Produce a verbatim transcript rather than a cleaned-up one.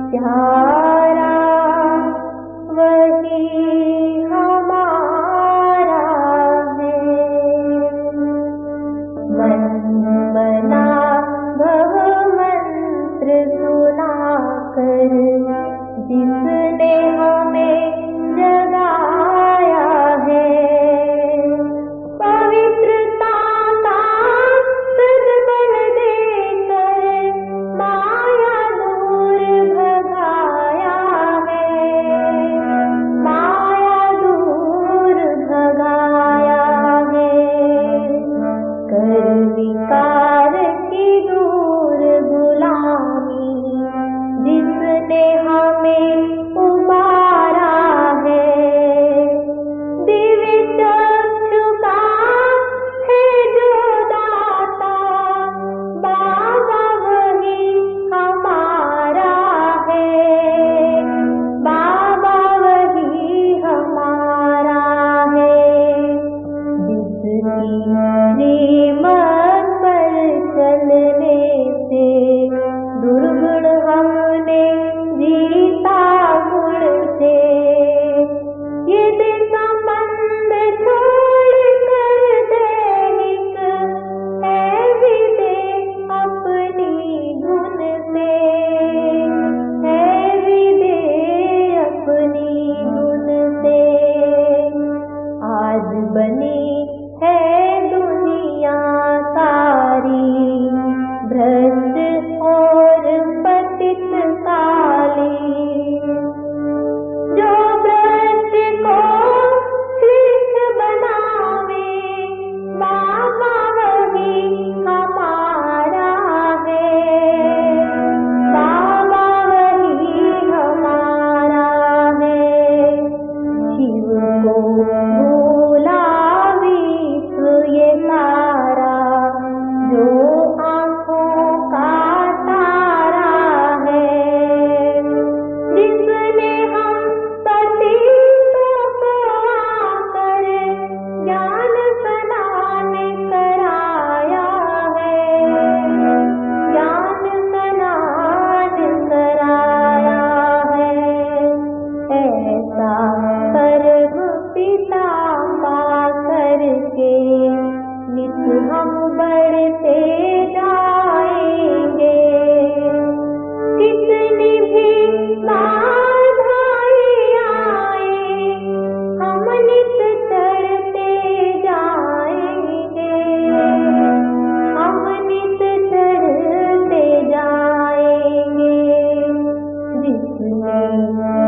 प्यारा वही हमारा है। मन बना भव मंत्र सुनाकर जिसने हमें जगाया है। पवित्रता का सद्बल देकर माया दूर भगाया है। माया दूर भगाया है। कर विकार की दूर गुलामी जिसने हमें उबारा है। दिव्य चक्षु का है जो दाता बाबा वही हमारा है। बाबा वही हमारा है। जिसकी श्रीमत पर चलने से दुर्गुण हमने जीता गुण से। ये संबंध छोड़ कर दैनिक है विदे अपनी धुन से। है विदे अपनी धुन से। आज बनी है दुनिया सारी भ्रष्ट और पतित काली। जो भ्रष्ट को श्रेष्ठ बनावे बाबा वही हमारा है। बाबा वही हमारा है। शिव को भूला विश्व ये सारा जो आँखों का तारा है। जिसने हम पतितों को आकर ज्ञान स्नान कराया है। ज्ञान स्नान कराया है। ऐसा सर्व पिता पा करके नित हम बढ़ते जाएंगे। कितनी भी बाधाएं आए हम नित चढ़ते जाएंगे। हम नित चढ़ते जाएंगे। जिसने